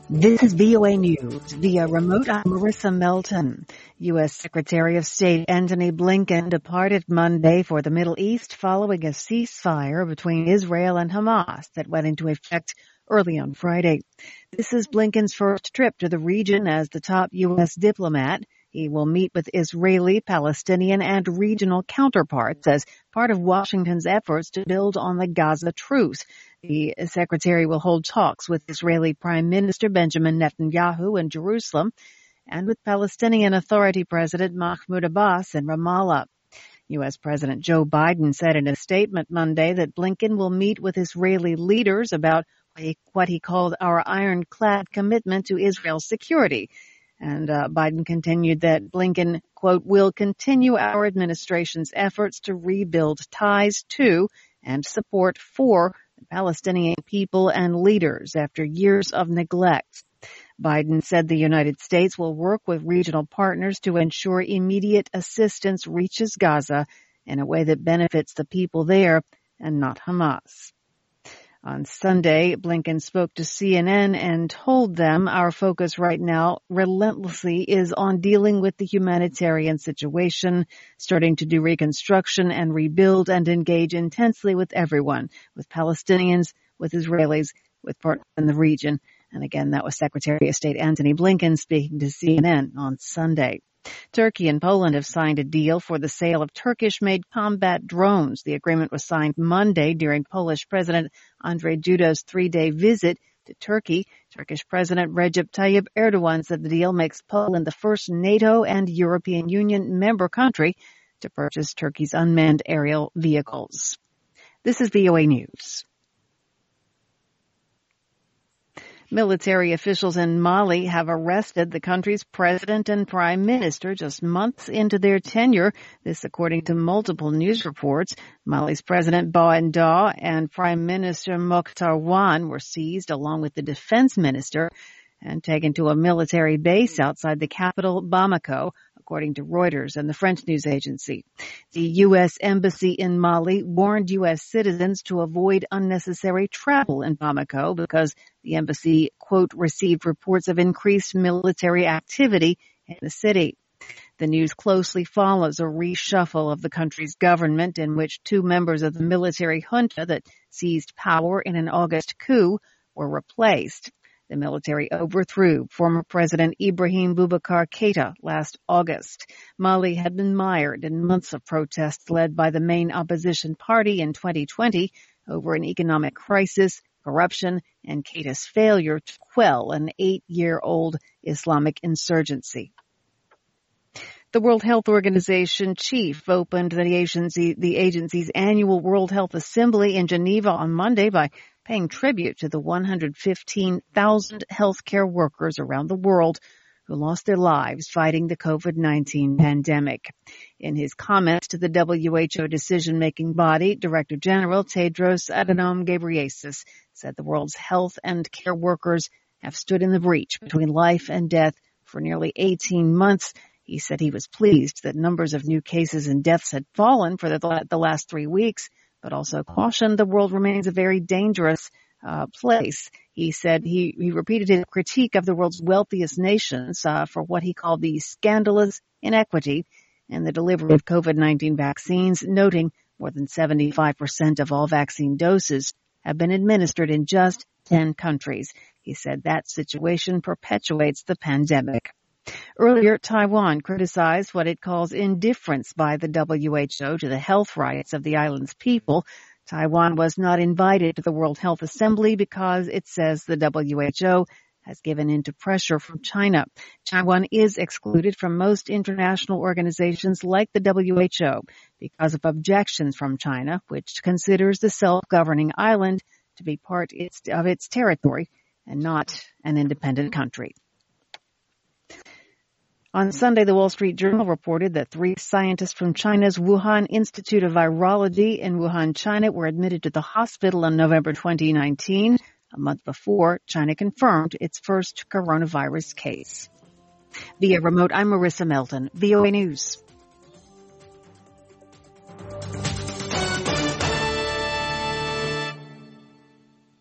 This is VOA News. Via remote, I'm Marissa Melton. U.S. Secretary of State Antony Blinken departed Monday for the Middle East following a ceasefire between Israel and Hamas that went into effect early on Friday. This is Blinken's first trip to the region as the top U.S. diplomat. He will meet with Israeli, Palestinian, and regional counterparts as part of Washington's efforts to build on the Gaza truce. The secretary will hold talks with Israeli Prime Minister Benjamin Netanyahu in Jerusalem and with Palestinian Authority President Mahmoud Abbas in Ramallah. U.S. President Joe Biden said in a statement Monday that Blinken will meet with Israeli leaders about what he called our ironclad commitment to Israel's security. And Biden continued that Blinken, quote, will continue our administration's efforts to rebuild ties to and support for the Palestinian people and leaders after years of neglect. Biden said the United States will work with regional partners to ensure immediate assistance reaches Gaza in a way that benefits the people there and not Hamas. On Sunday, Blinken spoke to CNN and told them our focus right now relentlessly is on dealing with the humanitarian situation, starting to do reconstruction and rebuild and engage intensely with everyone, with Palestinians, with Israelis, with partners in the region. And again, that was Secretary of State Antony Blinken speaking to CNN on Sunday. Turkey and Poland have signed a deal for the sale of Turkish-made combat drones. The agreement was signed Monday during Polish President Andrzej Duda's three-day visit to Turkey. Turkish President Recep Tayyip Erdogan said the deal makes Poland the first NATO and European Union member country to purchase Turkey's unmanned aerial vehicles. This is VOA News. Military officials in Mali have arrested the country's president and prime minister just months into their tenure. This according to multiple news reports. Mali's president Bouenda and prime minister Mokhtar Wan were seized along with the defense minister and taken to a military base outside the capital, Bamako, according to Reuters and the French news agency. The U.S. Embassy in Mali warned U.S. citizens to avoid unnecessary travel in Bamako because the embassy, quote, received reports of increased military activity in the city. The news closely follows a reshuffle of the country's government in which two members of the military junta that seized power in an August coup were replaced. The military overthrew former President Ibrahim Boubacar Keita last August. Mali had been mired in months of protests led by the main opposition party in 2020 over an economic crisis, corruption, and Keita's failure to quell an 8-year-old Islamic insurgency. The World Health Organization chief opened the agency's annual World Health Assembly in Geneva on Monday by paying tribute to the 115,000 healthcare workers around the world who lost their lives fighting the COVID-19 pandemic. In his comments to the WHO decision-making body, Director General Tedros Adhanom Ghebreyesus said the world's health and care workers have stood in the breach between life and death for nearly 18 months. He said he was pleased that numbers of new cases and deaths had fallen for the last 3 weeks, but also cautioned the world remains a very dangerous place. He said he repeated his critique of the world's wealthiest nations for what he called the scandalous inequity in the delivery of COVID-19 vaccines, noting more than 75% of all vaccine doses have been administered in just 10 countries. He said that situation perpetuates the pandemic. Earlier, Taiwan criticized what it calls indifference by the WHO to the health rights of the island's people. Taiwan was not invited to the World Health Assembly because it says the WHO has given in to pressure from China. Taiwan is excluded from most international organizations like the WHO because of objections from China, which considers the self-governing island to be part of its territory and not an independent country. On Sunday, the Wall Street Journal reported that 3 scientists from China's Wuhan Institute of Virology in Wuhan, China, were admitted to the hospital in November 2019, a month before China confirmed its first coronavirus case. Via remote, I'm Marissa Melton, VOA News.